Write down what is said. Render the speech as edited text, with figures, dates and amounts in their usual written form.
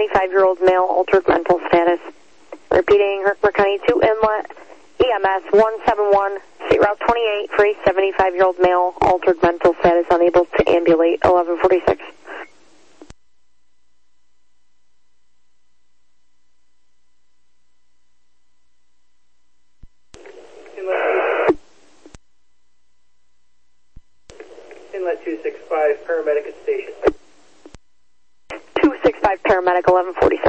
75-year-old male, altered mental status. Repeating, Herkimer County 2 Inlet, EMS 171, State Route 28 for a 75-year-old male, altered mental status, unable to ambulate, 1146. Inlet 265, paramedic at station. 265, paramedic, 1146.